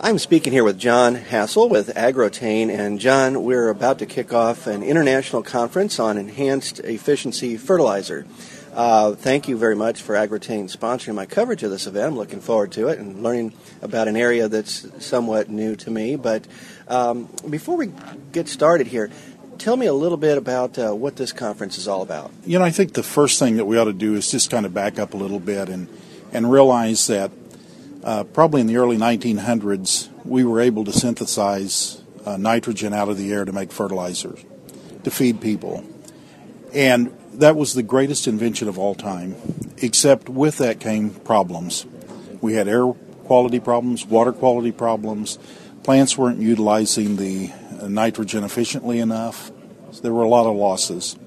I'm speaking here with John Hassel with Agrotane, and John, we're about to kick off an international conference on enhanced efficiency fertilizer. Thank you very much for Agrotane sponsoring my coverage of this event. I'm looking forward to it and learning about an area that's somewhat new to me. But before we get started here, tell me a little bit about what this conference is all about. You know, I think the first thing that we ought to do is just kind of back up a little bit and realize that probably in the early 1900s, we were able to synthesize nitrogen out of the air to make fertilizer, to feed people. And that was the greatest invention of all time, except with that came problems. We had air quality problems, water quality problems. Plants weren't utilizing the nitrogen efficiently enough. So there were a lot of losses.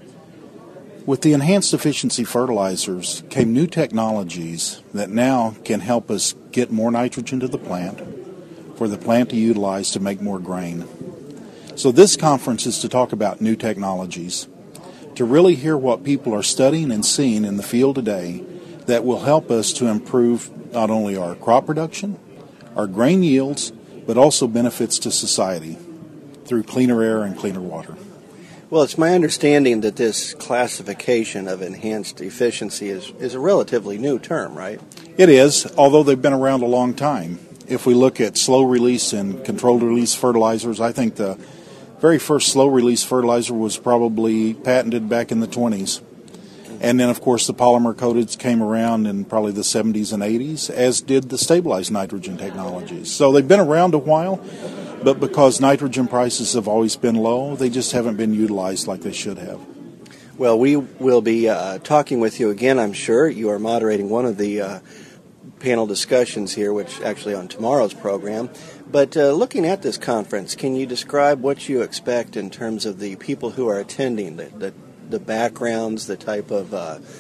With the enhanced efficiency fertilizers came new technologies that now can help us get more nitrogen to the plant for the plant to utilize to make more grain. So this conference is to talk about new technologies, to really hear what people are studying and seeing in the field today that will help us to improve not only our crop production, our grain yields, but also benefits to society through cleaner air and cleaner water. Well, it's my understanding that this classification of enhanced efficiency is a relatively new term, right? It is, although they've been around a long time. If we look at slow release and controlled release fertilizers, I think the very first slow release fertilizer was probably patented back in the 20s. And then, of course, the polymer coateds came around in probably the 70s and 80s, as did the stabilized nitrogen technologies. So they've been around a while, but because nitrogen prices have always been low, they just haven't been utilized like they should have. Well, we will be talking with you again, I'm sure. You are moderating one of the panel discussions here, which actually on tomorrow's program. But looking at this conference, can you describe what you expect in terms of the people who are attending, the backgrounds, the type of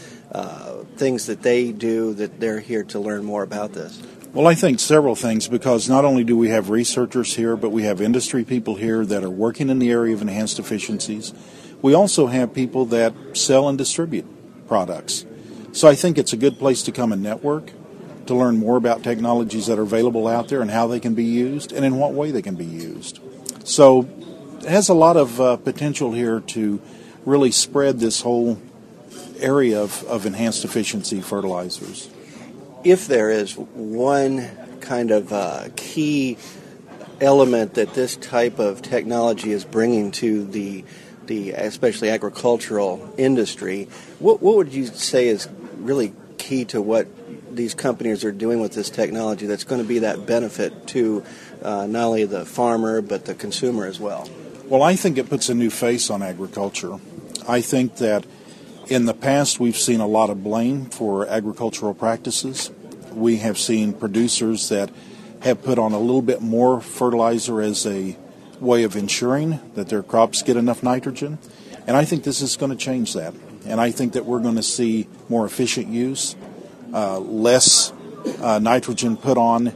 things that they do, that they're here to learn more about this? Well, I think several things, because not only do we have researchers here, but we have industry people here that are working in the area of enhanced efficiencies. We also have people that sell and distribute products. So I think it's a good place to come and network, to learn more about technologies that are available out there and how they can be used and in what way they can be used. So it has a lot of potential here to really spread this whole area of enhanced efficiency fertilizers. If there is one kind of key element that this type of technology is bringing to the especially agricultural industry, what would you say is really key to what these companies are doing with this technology that's going to be that benefit to not only the farmer but the consumer as well? Well, I think it puts a new face on agriculture. I think that in the past we've seen a lot of blame for agricultural practices. We have seen producers that have put on a little bit more fertilizer as a way of ensuring that their crops get enough nitrogen. And I think this is going to change that. And I think that we're going to see more efficient use, less nitrogen put on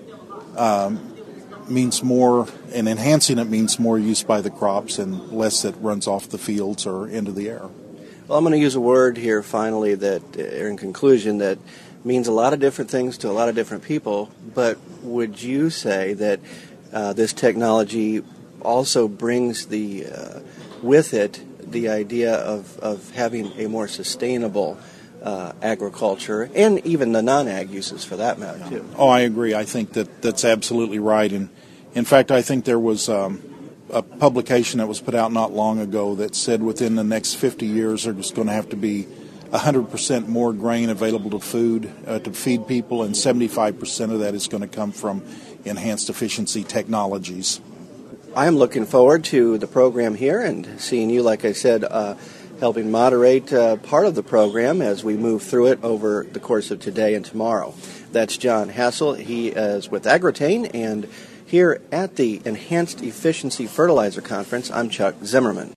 means more, and enhancing it means more use by the crops and less that runs off the fields or into the air. Well, I'm going to use a word here finally that, in conclusion, that means a lot of different things to a lot of different people, but would you say that this technology also brings with it the idea of having a more sustainable agriculture, and even the non-ag uses for that matter, too? Oh, I agree. I think that's absolutely right. And in fact, I think there was a publication that was put out not long ago that said within the next 50 years there's going to have to be 100% more grain available to feed people, and 75% of that is going to come from enhanced efficiency technologies. I am looking forward to the program here and seeing you, like I said, helping moderate part of the program as we move through it over the course of today and tomorrow. That's John Hassel. He is with Agrotane, and here at the Enhanced Efficiency Fertilizer Conference, I'm Chuck Zimmerman.